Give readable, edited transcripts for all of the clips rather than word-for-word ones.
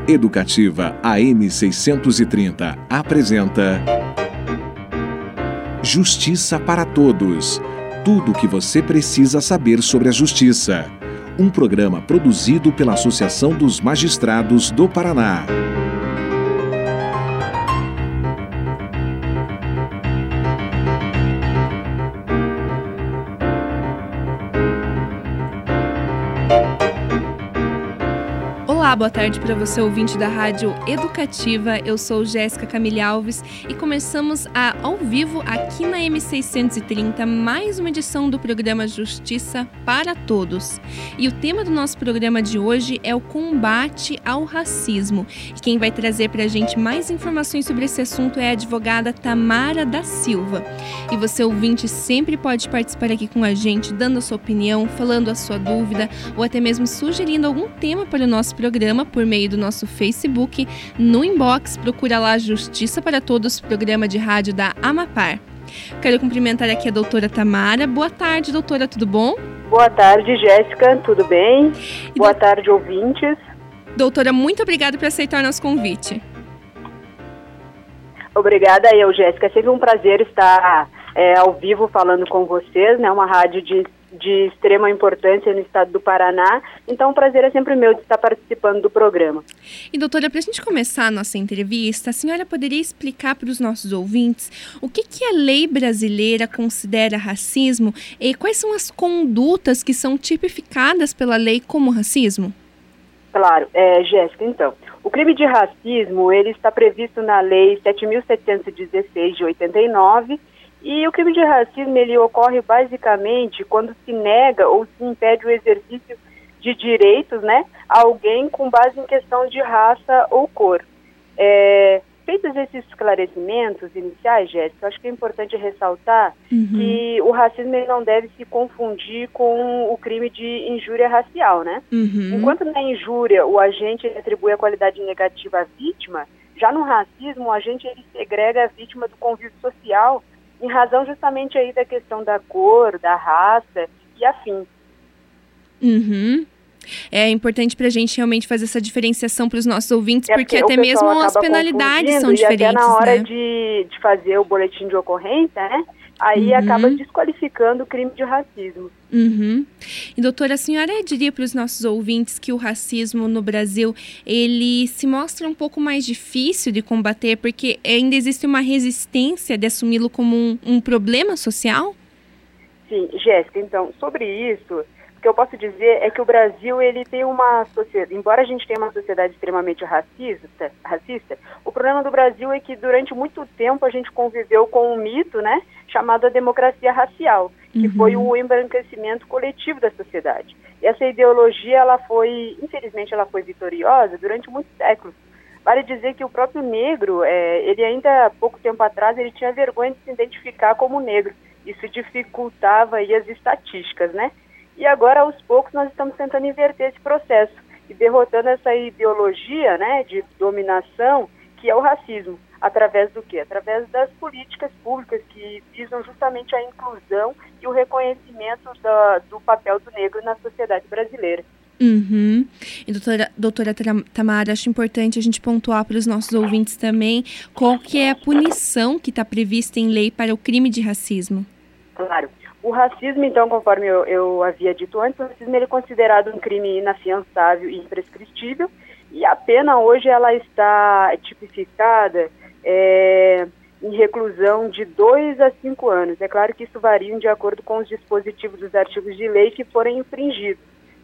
Educativa AM 630 apresenta Justiça para Todos. Tudo o que você precisa saber sobre a justiça. Um programa produzido pela Associação dos Magistrados do Paraná. Olá, boa tarde para você, ouvinte da Rádio Educativa. Eu sou Jéssica Camille Alves e começamos ao vivo aqui na M630 mais uma edição do programa Justiça para Todos. E o tema do nosso programa de hoje é o combate ao racismo. E quem vai trazer para a gente mais informações sobre esse assunto é a advogada Tamara da Silva. E você, ouvinte, sempre pode participar aqui com a gente, dando a sua opinião, falando a sua dúvida ou até mesmo sugerindo algum tema para o nosso programa por meio do nosso Facebook. No inbox, procura lá Justiça para Todos, programa de rádio da Amapar. Quero cumprimentar aqui a doutora Tamara. Boa tarde, doutora, tudo bom? Boa tarde, Jéssica, tudo bem? Boa tarde, ouvintes. Doutora, muito obrigada por aceitar o nosso convite. Obrigada eu, Jéssica. É sempre um prazer estar ao vivo falando com vocês, né? Uma rádio de extrema importância no estado do Paraná. Então, o prazer é sempre meu de estar participando do programa. E, doutora, para a gente começar a nossa entrevista, a senhora poderia explicar para os nossos ouvintes o que a lei brasileira considera racismo e quais são as condutas que são tipificadas pela lei como racismo? Claro, Jéssica, então, o crime de racismo, ele está previsto na Lei 7.716 de 89, e o crime de racismo, ele ocorre basicamente quando se nega ou se impede o exercício de direitos, né, a alguém com base em questão de raça ou cor. Feitos esses esclarecimentos iniciais, Jéssica, acho que é importante ressaltar que o racismo ele não deve se confundir com o crime de injúria racial, né? Enquanto na injúria o agente atribui a qualidade negativa à vítima, já no racismo o agente ele segrega a vítima do convívio social em razão justamente aí da questão da cor, da raça e afim. É importante para a gente realmente fazer essa diferenciação para os nossos ouvintes, porque até mesmo as penalidades são diferentes, e até na hora né? de fazer o boletim de ocorrência, né? Aí acaba desqualificando o crime de racismo. E, doutora, a senhora diria para os nossos ouvintes que o racismo no Brasil, ele se mostra um pouco mais difícil de combater, porque ainda existe uma resistência de assumi-lo como um problema social? Sim, Jéssica, então, sobre isso, o que eu posso dizer é que o Brasil, ele tem uma sociedade, embora a gente tenha uma sociedade extremamente racista, o problema do Brasil é que durante muito tempo a gente conviveu com um mito, né, chamado a democracia racial, que foi o embranquecimento coletivo da sociedade. E essa ideologia, infelizmente, ela foi vitoriosa durante muitos séculos. Vale dizer que o próprio negro, ele ainda há pouco tempo atrás, ele tinha vergonha de se identificar como negro. Isso dificultava aí as estatísticas, né? E agora, aos poucos, nós estamos tentando inverter esse processo e derrotando essa ideologia, né, de dominação, que é o racismo. Através do quê? Através das políticas públicas que visam justamente a inclusão e o reconhecimento do papel do negro na sociedade brasileira. E doutora Tamara, acho importante a gente pontuar para os nossos ouvintes também qual que é a punição que está prevista em lei para o crime de racismo. Claro. O racismo, então, conforme eu havia dito antes, o racismo ele é considerado um crime inafiançável e imprescritível, e a pena hoje ela está tipificada em reclusão de 2 a 5 anos. É claro que isso varia de acordo com os dispositivos dos artigos de lei que forem infringidos.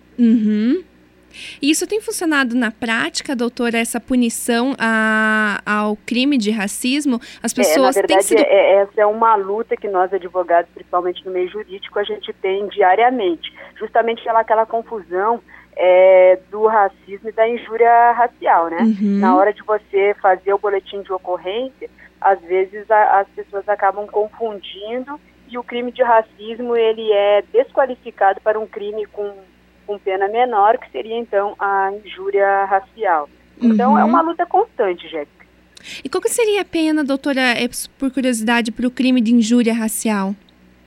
E isso tem funcionado na prática, doutora, essa punição ao crime de racismo? As pessoas na verdade, essa é uma luta que nós, advogados, principalmente no meio jurídico, a gente tem diariamente, justamente aquela confusão do racismo e da injúria racial, né? Na hora de você fazer o boletim de ocorrência, às vezes as pessoas acabam confundindo e o crime de racismo ele é desqualificado para um crime com pena menor, que seria, então, a injúria racial. Então, é uma luta constante, Jéssica. E qual que seria a pena, doutora, por curiosidade, para o crime de injúria racial?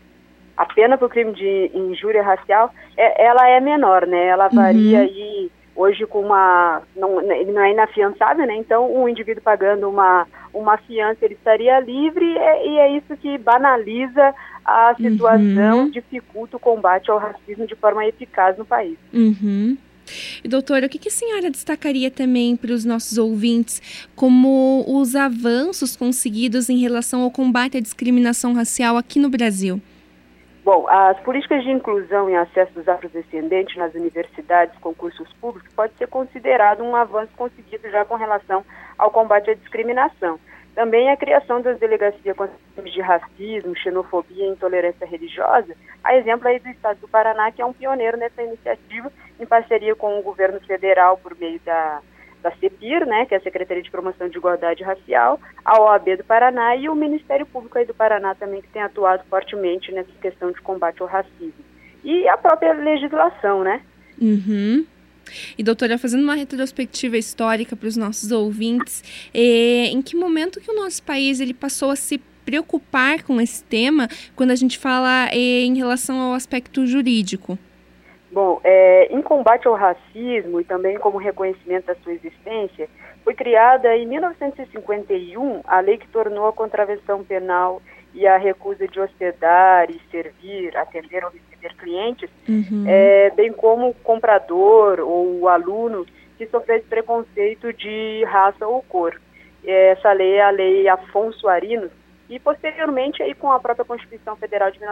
A pena para o crime de injúria racial, ela é menor, né? Ela varia aí hoje ele não é inafiançável, né? Então um indivíduo pagando uma fiança, ele estaria livre, e é isso que banaliza a situação, dificulta o combate ao racismo de forma eficaz no país. E, doutora, o que a senhora destacaria também para os nossos ouvintes como os avanços conseguidos em relação ao combate à discriminação racial aqui no Brasil? Bom, as políticas de inclusão e acesso dos afrodescendentes nas universidades, concursos públicos, pode ser considerado um avanço conseguido já com relação ao combate à discriminação. Também a criação das delegacias contra crimes de racismo, xenofobia e intolerância religiosa, a exemplo aí do estado do Paraná, que é um pioneiro nessa iniciativa, em parceria com o governo federal por meio da CEPIR, né, que é a Secretaria de Promoção de Igualdade Racial, a OAB do Paraná e o Ministério Público aí do Paraná também, que tem atuado fortemente nessa questão de combate ao racismo. E a própria legislação, né? E, doutora, fazendo uma retrospectiva histórica para os nossos ouvintes, em que momento que o nosso país ele passou a se preocupar com esse tema quando a gente fala em relação ao aspecto jurídico? Bom, em combate ao racismo e também como reconhecimento da sua existência, foi criada em 1951 a lei que tornou a contravenção penal e a recusa de hospedar e servir, atender ou receber clientes, bem como o comprador ou o aluno que sofreu esse preconceito de raça ou cor. Essa lei é a Lei Afonso Arinos, e posteriormente aí com a própria Constituição Federal de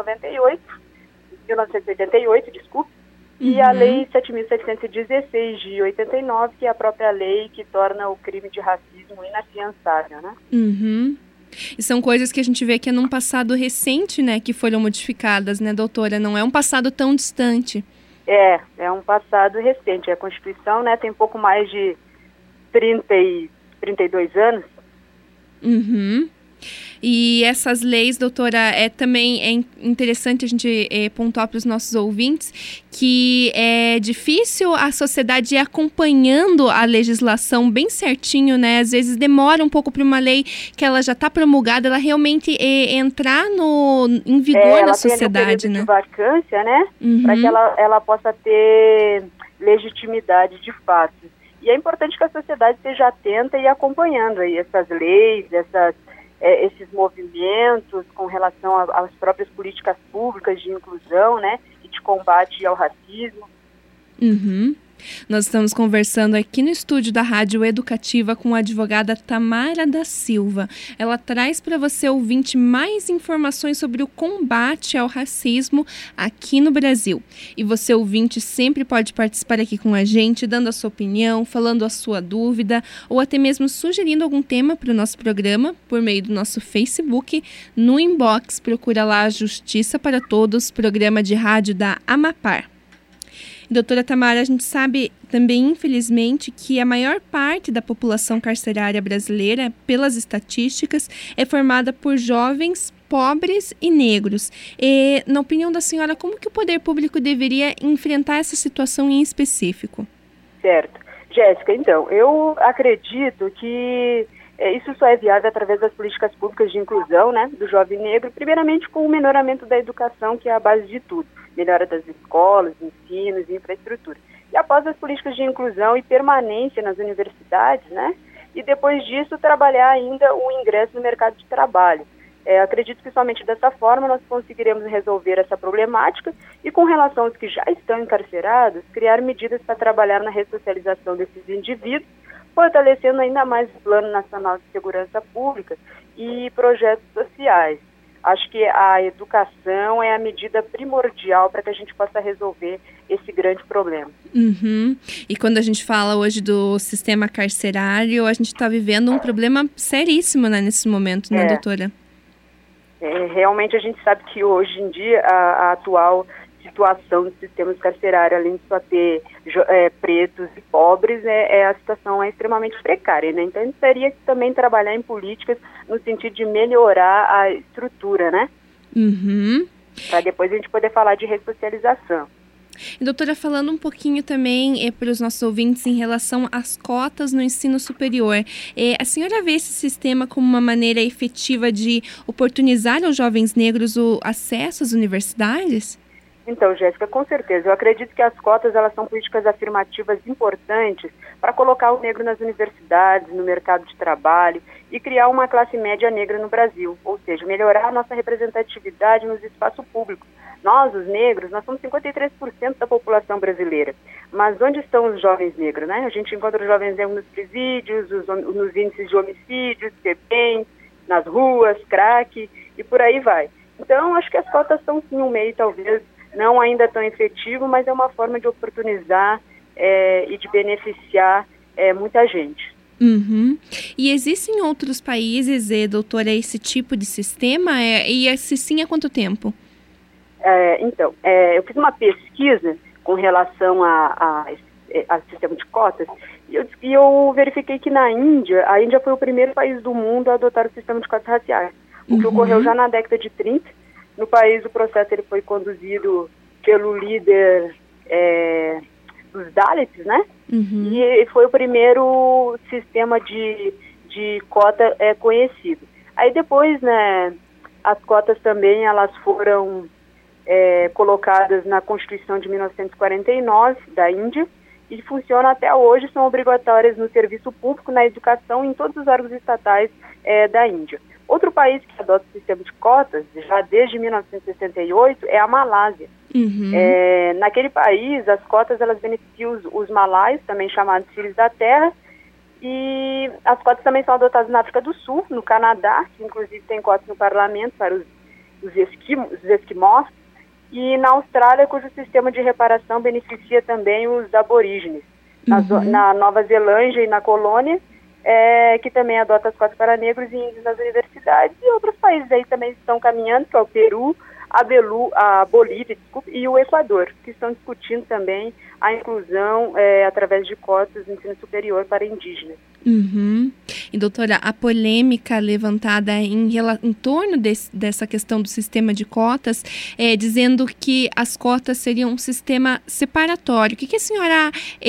1988, e a Lei 7.716 de 89, que é a própria lei que torna o crime de racismo inafiançável, né? E são coisas que a gente vê que é num passado recente, né, que foram modificadas, né, doutora? Não é um passado tão distante. É um passado recente. A Constituição, né, tem pouco mais de 32 anos. E essas leis, doutora, também é interessante a gente pontuar para os nossos ouvintes que é difícil a sociedade ir acompanhando a legislação bem certinho, né? Às vezes demora um pouco para uma lei que ela já está promulgada, ela realmente entrar em vigor na sociedade, né? De vacância, né? Para que ela possa ter legitimidade de fato. E é importante que a sociedade esteja atenta e acompanhando aí essas leis, esses movimentos com relação às próprias políticas públicas de inclusão, né, e de combate ao racismo. Nós estamos conversando aqui no estúdio da Rádio Educativa com a advogada Tamara da Silva. Ela traz para você, ouvinte, mais informações sobre o combate ao racismo aqui no Brasil. E você, ouvinte, sempre pode participar aqui com a gente, dando a sua opinião, falando a sua dúvida, ou até mesmo sugerindo algum tema para o nosso programa por meio do nosso Facebook. No inbox, procura lá Justiça para Todos, programa de rádio da Amapar. Doutora Tamara, a gente sabe também, infelizmente, que a maior parte da população carcerária brasileira, pelas estatísticas, é formada por jovens, pobres e negros. E, na opinião da senhora, como que o poder público deveria enfrentar essa situação em específico? Certo. Jéssica, então, eu acredito que isso só é viável através das políticas públicas de inclusão, né, do jovem negro, primeiramente com o melhoramento da educação, que é a base de tudo. Melhora das escolas, ensinos e infraestrutura. E após as políticas de inclusão e permanência nas universidades, né? E depois disso, trabalhar ainda o ingresso no mercado de trabalho. Acredito que somente dessa forma nós conseguiremos resolver essa problemática e, com relação aos que já estão encarcerados, criar medidas para trabalhar na ressocialização desses indivíduos, fortalecendo ainda mais o Plano Nacional de Segurança Pública e projetos sociais. Acho que a educação é a medida primordial para que a gente possa resolver esse grande problema. E quando a gente fala hoje do sistema carcerário, a gente está vivendo um problema seríssimo, né, nesse momento, né, doutora? Realmente a gente sabe que hoje em dia a atual situação do sistema carcerário, além de só ter pretos e pobres, a situação é extremamente precária, né? Então a gente teria que também trabalhar em políticas no sentido de melhorar a estrutura, né? Para depois a gente poder falar de ressocialização. E, doutora, falando um pouquinho também para os nossos ouvintes em relação às cotas no ensino superior, a senhora vê esse sistema como uma maneira efetiva de oportunizar aos jovens negros o acesso às universidades? Então, Jéssica, com certeza. Eu acredito que as cotas elas são políticas afirmativas importantes para colocar o negro nas universidades, no mercado de trabalho e criar uma classe média negra no Brasil, ou seja, melhorar a nossa representatividade nos espaços públicos. Nós, os negros, nós somos 53% da população brasileira, mas onde estão os jovens negros, né? A gente encontra os jovens negros nos presídios, nos índices de homicídios, FEBEM, nas ruas, crack e por aí vai. Então, acho que as cotas são sim um meio, talvez, não ainda tão efetivo, mas é uma forma de oportunizar e de beneficiar muita gente. Uhum. E existem outros países, doutora, esse tipo de sistema? E se sim, há quanto tempo? Então, eu fiz uma pesquisa com relação a sistema de cotas e eu verifiquei que a Índia foi o primeiro país do mundo a adotar o sistema de cotas raciais, o que ocorreu já na década de 30. No país, o processo ele foi conduzido pelo líder dos Dalits, né? Uhum. E foi o primeiro sistema de cota conhecido. Aí depois, né, as cotas também elas foram colocadas na Constituição de 1949 da Índia e funcionam até hoje, são obrigatórias no serviço público, na educação e em todos os órgãos estatais da Índia. Outro país que adota o sistema de cotas, já desde 1968, é a Malásia. Uhum. Naquele país, as cotas elas beneficiam os malaios, também chamados filhos da terra, e as cotas também são adotadas na África do Sul, no Canadá, que inclusive tem cotas no parlamento para os esquimós, e na Austrália, cujo sistema de reparação beneficia também os aborígenes. Uhum. Na Nova Zelândia e na Colônia, que também adota as cotas para negros e índios nas universidades, e outros países aí também estão caminhando, que é o Peru, a Bolívia, e o Equador, que estão discutindo também a inclusão através de cotas no ensino superior para indígenas. Uhum. E, doutora, a polêmica levantada em torno dessa questão do sistema de cotas, dizendo que as cotas seriam um sistema separatório. O que a senhora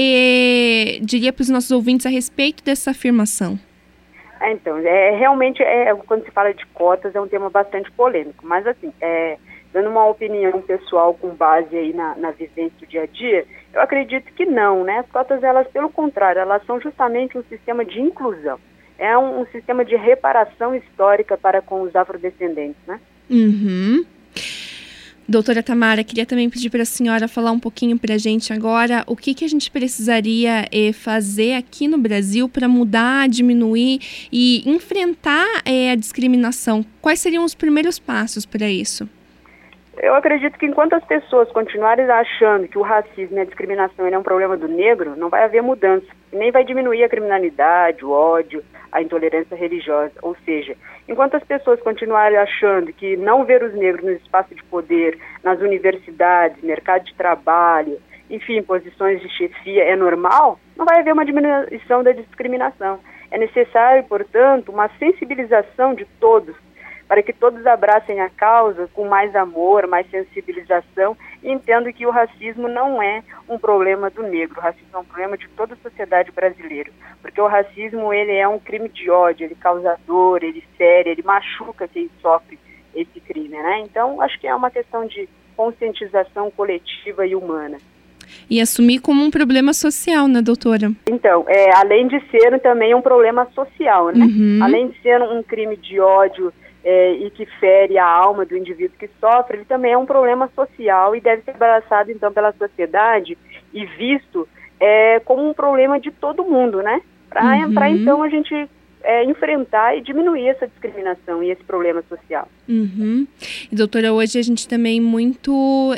diria para os nossos ouvintes a respeito dessa afirmação? Então, realmente, quando se fala de cotas, é um tema bastante polêmico, mas assim, dando uma opinião pessoal com base aí na vivência do dia a dia, eu acredito que não, né? As cotas, elas, pelo contrário, elas são justamente um sistema de inclusão. É um sistema de reparação histórica para com os afrodescendentes, né? Uhum. Doutora Tamara, queria também pedir para a senhora falar um pouquinho para a gente agora o que a gente precisaria fazer aqui no Brasil para mudar, diminuir e enfrentar a discriminação. Quais seriam os primeiros passos para isso? Eu acredito que enquanto as pessoas continuarem achando que o racismo e a discriminação é um problema do negro, não vai haver mudança, nem vai diminuir a criminalidade, o ódio, a intolerância religiosa. Ou seja, enquanto as pessoas continuarem achando que não ver os negros no espaço de poder, nas universidades, mercado de trabalho, enfim, posições de chefia é normal, não vai haver uma diminuição da discriminação. É necessário, portanto, uma sensibilização de todos, para que todos abracem a causa com mais amor, mais sensibilização e entendam que o racismo não é um problema do negro, o racismo é um problema de toda a sociedade brasileira, porque o racismo ele é um crime de ódio, ele causa dor, ele fere, ele machuca quem sofre esse crime, né? Então, acho que é uma questão de conscientização coletiva e humana. E assumir como um problema social, né, doutora? Então, além de ser também um problema social, né? Uhum. Além de ser um crime de ódio e que fere a alma do indivíduo que sofre, ele também é um problema social e deve ser abraçado, então, pela sociedade e visto como um problema de todo mundo, né? Para então, a gente enfrentar e diminuir essa discriminação e esse problema social. Uhum. E, doutora, hoje a gente também muito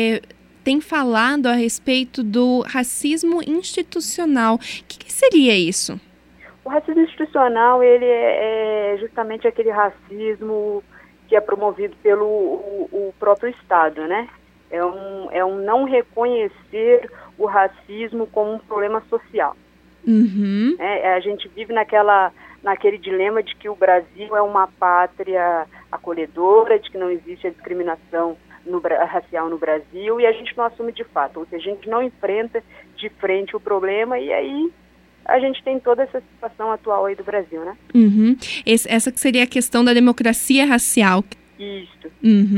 tem falado a respeito do racismo institucional. O que seria isso? O racismo institucional, ele é justamente aquele racismo que é promovido pelo o próprio Estado, né? É um não reconhecer o racismo como um problema social. Uhum. A gente vive naquele dilema de que o Brasil é uma pátria acolhedora, de que não existe a discriminação racial no Brasil, e a gente não assume de fato, ou seja, a gente não enfrenta de frente o problema, e aí a gente tem toda essa situação atual aí do Brasil, né? Uhum. Essa que seria a questão da democracia racial. Isso. Uhum.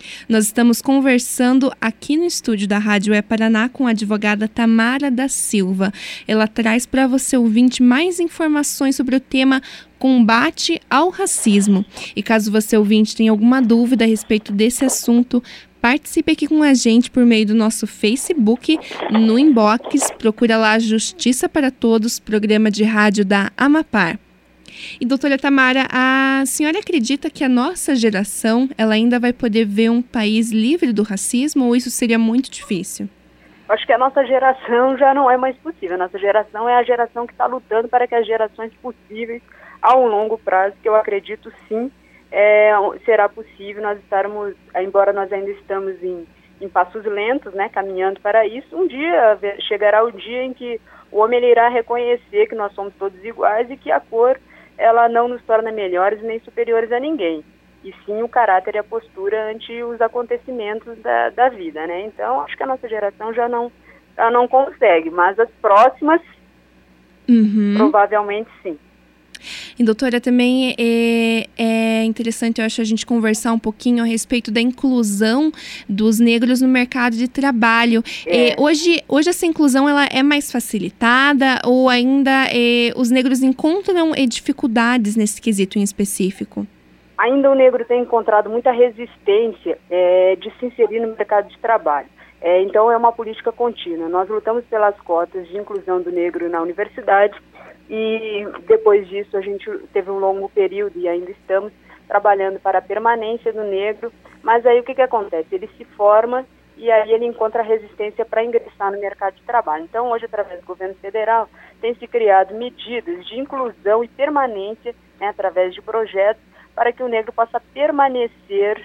Nós estamos conversando aqui no estúdio da Rádio Paraná com a advogada Tamara da Silva. Ela traz para você, ouvinte, mais informações sobre o tema combate ao racismo. E caso você, ouvinte, tenha alguma dúvida a respeito desse assunto, participe aqui com a gente por meio do nosso Facebook, no inbox, procura lá Justiça para Todos, programa de rádio da Amapar. E, doutora Tamara, a senhora acredita que a nossa geração ela ainda vai poder ver um país livre do racismo ou isso seria muito difícil? Acho que a nossa geração já não é mais possível. A nossa geração é a geração que está lutando para que as gerações possíveis, ao longo prazo, que eu acredito sim, será possível nós estarmos, embora nós ainda estamos em passos lentos, né, caminhando para isso, um dia chegará o dia em que o homem ele irá reconhecer que nós somos todos iguais e que a cor ela não nos torna melhores nem superiores a ninguém, e sim o caráter e a postura ante os acontecimentos da vida, né? Então, acho que a nossa geração já não consegue, mas as próximas, provavelmente sim. E, doutora, também é interessante, eu acho, a gente conversar um pouquinho a respeito da inclusão dos negros no mercado de trabalho. Hoje essa inclusão ela é mais facilitada ou ainda os negros encontram dificuldades nesse quesito em específico? Ainda o negro tem encontrado muita resistência de se inserir no mercado de trabalho. Então, é uma política contínua. Nós lutamos pelas cotas de inclusão do negro na universidade, e depois disso a gente teve um longo período e ainda estamos trabalhando para a permanência do negro, mas aí o que acontece? Ele se forma e aí ele encontra resistência para ingressar no mercado de trabalho. Então hoje, através do governo federal, tem se criado medidas de inclusão e permanência, né, através de projetos, para que o negro possa permanecer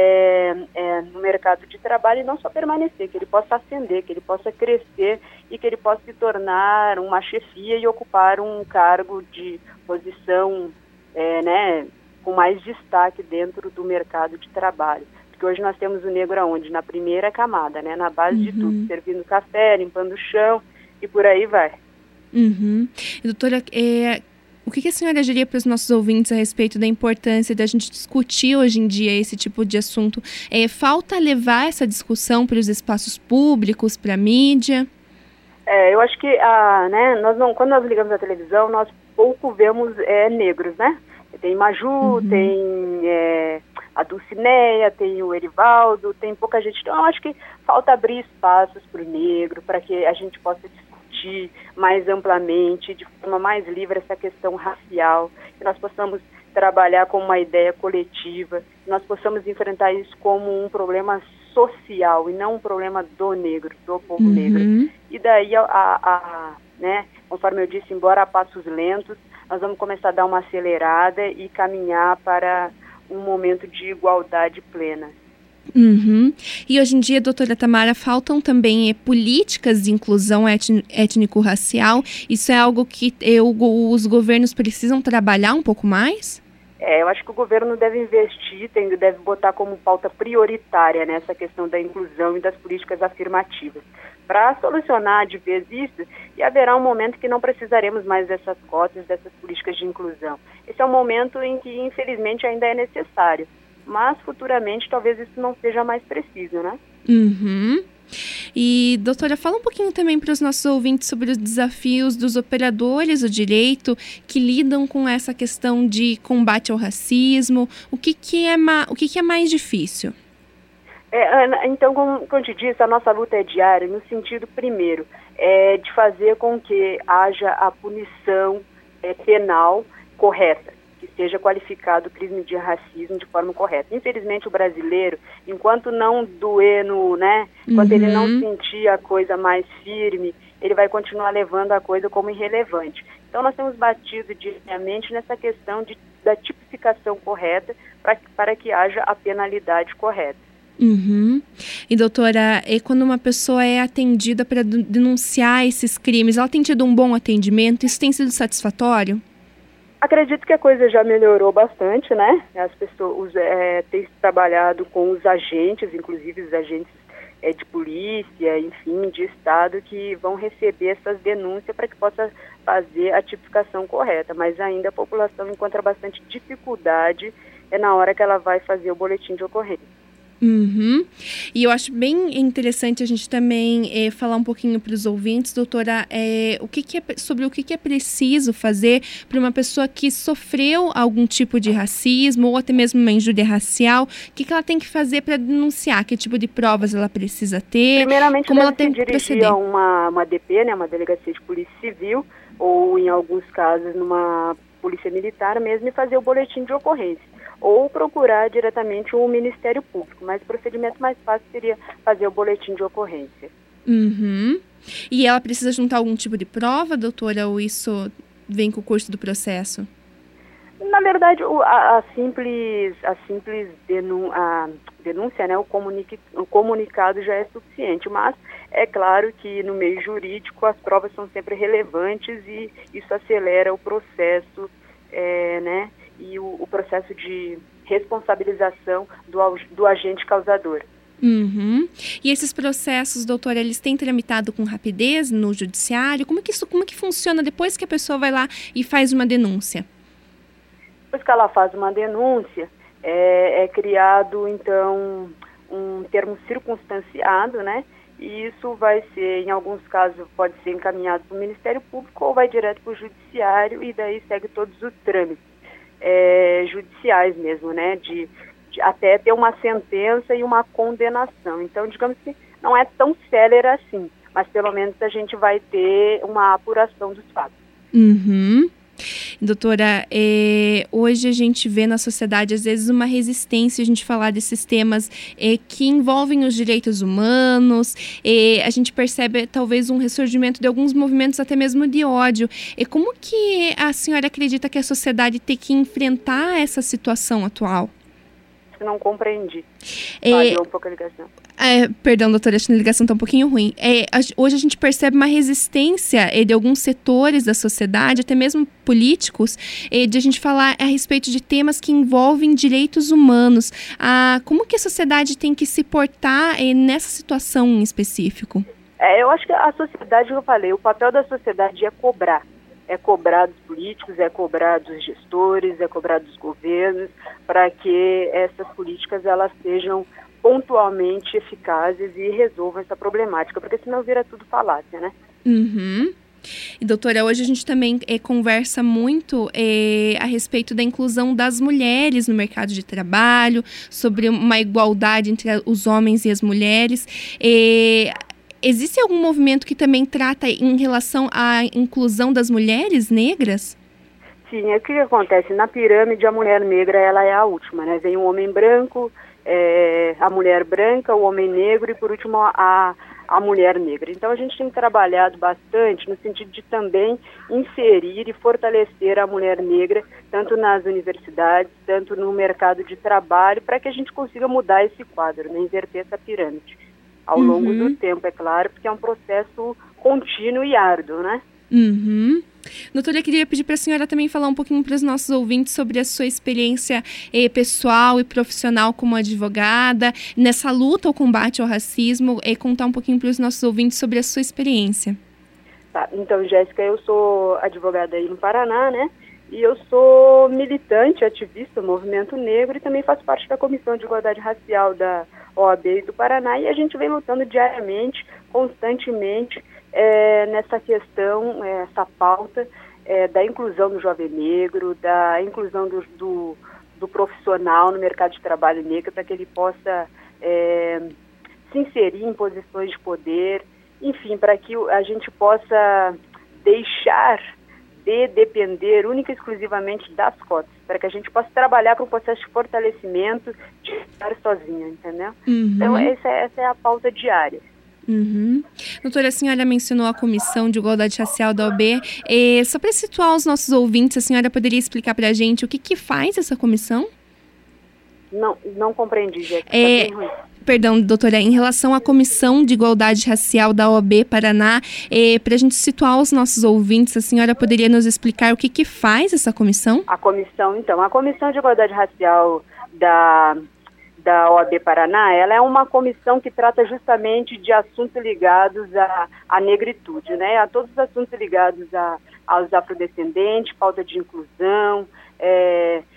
no mercado de trabalho, e não só permanecer, que ele possa ascender, que ele possa crescer e que ele possa se tornar uma chefia e ocupar um cargo de posição com mais destaque dentro do mercado de trabalho. Porque hoje nós temos o negro aonde? Na primeira camada, né? Na base de tudo, servindo café, limpando o chão e por aí vai. Doutora, o que a senhora diria para os nossos ouvintes a respeito da importância da gente discutir hoje em dia esse tipo de assunto? Falta levar essa discussão para os espaços públicos, para a mídia? Eu acho que quando nós ligamos a televisão, nós pouco vemos negros, né? Tem Maju, tem a Dulcineia, tem o Erivaldo, tem pouca gente. Então, eu acho que falta abrir espaços para o negro, para que a gente possa discutir mais amplamente, de forma mais livre, essa questão racial, que nós possamos trabalhar com uma ideia coletiva, que nós possamos enfrentar isso como um problema social e não um problema do negro, do povo negro. E daí, conforme eu disse, embora a passos lentos, nós vamos começar a dar uma acelerada e caminhar para um momento de igualdade plena. E hoje em dia, doutora Tamara, faltam também políticas de inclusão étnico-racial. Isso é algo que os governos precisam trabalhar um pouco mais? Eu acho que o governo deve investir, deve botar como pauta prioritária nessa questão da inclusão e das políticas afirmativas, para solucionar de vez isso, e haverá um momento que não precisaremos mais dessas cotas, dessas políticas de inclusão. Esse é um momento em que, infelizmente, ainda é necessário, mas futuramente talvez isso não seja mais preciso, né? E, doutora, fala um pouquinho também para os nossos ouvintes sobre os desafios dos operadores do direito que lidam com essa questão de combate ao racismo. O que é mais difícil? Ana, então, como eu te disse, a nossa luta é diária no sentido, primeiro, de fazer com que haja a punição penal correta, que seja qualificado o crime de racismo de forma correta. Infelizmente, o brasileiro, enquanto não doer enquanto ele não sentir a coisa mais firme, ele vai continuar levando a coisa como irrelevante. Então, nós temos batido diariamente nessa questão da tipificação correta para que haja a penalidade correta. E, doutora, quando uma pessoa é atendida para denunciar esses crimes, ela tem tido um bom atendimento? Isso tem sido satisfatório? Acredito que a coisa já melhorou bastante, né? As pessoas têm trabalhado com os agentes, inclusive os agentes de polícia, enfim, de Estado, que vão receber essas denúncias para que possa fazer a tipificação correta. Mas ainda a população encontra bastante dificuldade na hora que ela vai fazer o boletim de ocorrência. Uhum. E eu acho bem interessante a gente também falar um pouquinho para os ouvintes, doutora, sobre o que é preciso fazer para uma pessoa que sofreu algum tipo de racismo ou até mesmo uma injúria racial. O que ela tem que fazer para denunciar? Que tipo de provas ela precisa ter? Primeiramente, como ela deve tem se que dirigir proceder? a uma DP, né, uma Delegacia de Polícia Civil, ou em alguns casos numa Polícia Militar mesmo, e fazer o boletim de ocorrência. Ou procurar diretamente o Ministério Público, mas o procedimento mais fácil seria fazer o boletim de ocorrência. Uhum. E ela precisa juntar algum tipo de prova, doutora, ou isso vem com o curso do processo? Na verdade, a simples denúncia, né, o comunicado já é suficiente, mas é claro que no meio jurídico as provas são sempre relevantes e isso acelera o processo, né, e o processo de responsabilização do agente causador. Uhum. E esses processos, doutora, eles têm tramitado com rapidez no judiciário? Como que funciona depois que a pessoa vai lá e faz uma denúncia? Depois que ela faz uma denúncia, é criado, então, um termo circunstanciado, né? E isso vai ser, em alguns casos, pode ser encaminhado para o Ministério Público ou vai direto para o Judiciário e daí segue todos os trâmites judiciais mesmo, né? De até ter uma sentença e uma condenação. Então, digamos que não é tão célere assim, mas pelo menos a gente vai ter uma apuração dos fatos. Uhum. Doutora, hoje a gente vê na sociedade, às vezes, uma resistência a gente falar desses temas que envolvem os direitos humanos, a gente percebe, talvez, um ressurgimento de alguns movimentos até mesmo de ódio. Como que a senhora acredita que a sociedade tem que enfrentar essa situação atual? Não compreendi. Falhou um pouco a ligação. Perdão, doutora, acho que a ligação está um pouquinho ruim. Hoje a gente percebe uma resistência de alguns setores da sociedade, até mesmo políticos, de a gente falar a respeito de temas que envolvem direitos humanos. Como que a sociedade tem que se portar nessa situação em específico? Eu acho que a sociedade, eu falei, o papel da sociedade é cobrar. É cobrar dos políticos, é cobrar dos gestores, é cobrar dos governos, para que essas políticas elas sejam pontualmente eficazes e resolvam essa problemática, porque senão vira tudo falácia, né? Uhum. E, doutora, hoje a gente também conversa muito a respeito da inclusão das mulheres no mercado de trabalho, sobre uma igualdade entre os homens e as mulheres. Existe algum movimento que também trata em relação à inclusão das mulheres negras? Sim, o que acontece? Na pirâmide, a mulher negra ela é a última, né? Vem o homem branco, a mulher branca, o homem negro e, por último, a mulher negra. Então, a gente tem trabalhado bastante no sentido de também inserir e fortalecer a mulher negra, tanto nas universidades, tanto no mercado de trabalho, para que a gente consiga mudar esse quadro, né? Inverter essa pirâmide. Ao longo do tempo, é claro, porque é um processo contínuo e árduo, né? Uhum. Doutora, eu queria pedir para a senhora também falar um pouquinho para os nossos ouvintes sobre a sua experiência pessoal e profissional como advogada, nessa luta ao combate ao racismo, e contar um pouquinho para os nossos ouvintes sobre a sua experiência. Tá, então, Jéssica, eu sou advogada aí no Paraná, né? E eu sou militante, ativista do movimento negro e também faço parte da Comissão de Igualdade Racial da OAB do Paraná, e a gente vem lutando diariamente, constantemente, nessa questão, essa pauta da inclusão do jovem negro, da inclusão do profissional no mercado de trabalho negro, para que ele possa se inserir em posições de poder, enfim, para que a gente possa deixar de depender única e exclusivamente das cotas, para que a gente possa trabalhar para um processo de fortalecimento de estar sozinho, entendeu? Uhum. Então, essa é a pauta diária. Uhum. Doutora, a senhora mencionou a Comissão de Igualdade Racial da OAB. Só para situar os nossos ouvintes, a senhora poderia explicar para a gente o que faz essa comissão? Não compreendi, Jéssica. Tá bem ruim. Perdão, doutora, em relação à Comissão de Igualdade Racial da OAB Paraná, para a gente situar os nossos ouvintes, a senhora poderia nos explicar o que faz essa comissão? A Comissão de Igualdade Racial da OAB Paraná, ela é uma comissão que trata justamente de assuntos ligados à negritude, né? A todos os assuntos ligados aos afrodescendentes, pauta de inclusão,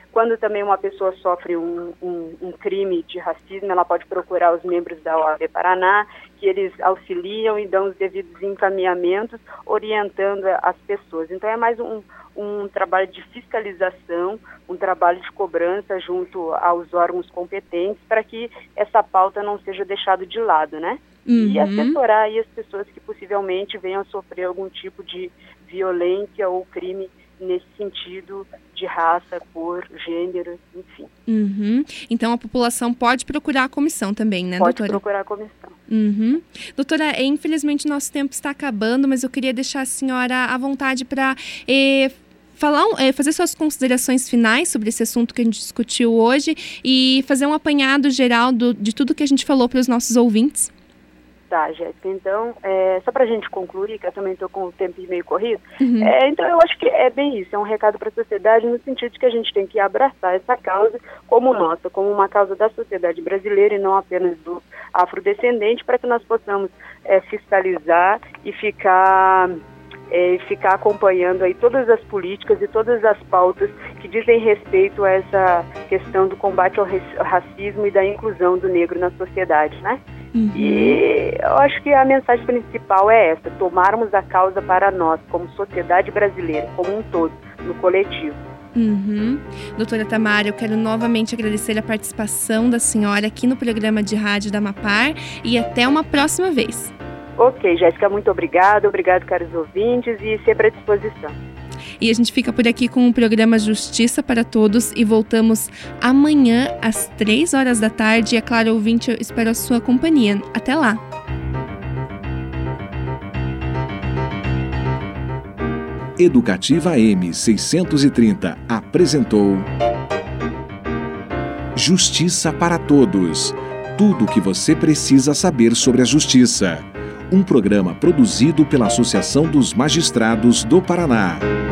Quando também uma pessoa sofre um crime de racismo, ela pode procurar os membros da OAB Paraná, que eles auxiliam e dão os devidos encaminhamentos, orientando as pessoas. Então é mais um trabalho de fiscalização, um trabalho de cobrança junto aos órgãos competentes para que essa pauta não seja deixada de lado, né? E assessorar aí as pessoas que possivelmente venham a sofrer algum tipo de violência ou crime nesse sentido de raça, cor, gênero, enfim. Então a população pode procurar a comissão também, né, doutora? Pode procurar a comissão. Doutora, infelizmente nosso tempo está acabando, mas eu queria deixar a senhora à vontade para fazer suas considerações finais sobre esse assunto que a gente discutiu hoje e fazer um apanhado geral de tudo que a gente falou para os nossos ouvintes. Tá, Jéssica, então, só para a gente concluir, que eu também estou com o tempo meio corrido, então eu acho que é bem isso, é um recado para a sociedade no sentido de que a gente tem que abraçar essa causa como nossa, como uma causa da sociedade brasileira e não apenas do afrodescendente, para que nós possamos fiscalizar e ficar acompanhando aí todas as políticas e todas as pautas que dizem respeito a essa questão do combate ao racismo e da inclusão do negro na sociedade, né? E eu acho que a mensagem principal é essa: tomarmos a causa para nós, como sociedade brasileira, como um todo, no coletivo. Doutora Tamara, eu quero novamente agradecer a participação da senhora aqui no programa de rádio da Amapar e até uma próxima vez. Ok, Jéssica, muito obrigada. Obrigado, caros ouvintes, e sempre à disposição. E a gente fica por aqui com o programa Justiça para Todos e voltamos amanhã às 3 horas da tarde. E é claro, ouvinte, eu espero a sua companhia. Até lá! Educativa M630 apresentou Justiça para Todos. Tudo o que você precisa saber sobre a justiça. Um programa produzido pela Associação dos Magistrados do Paraná.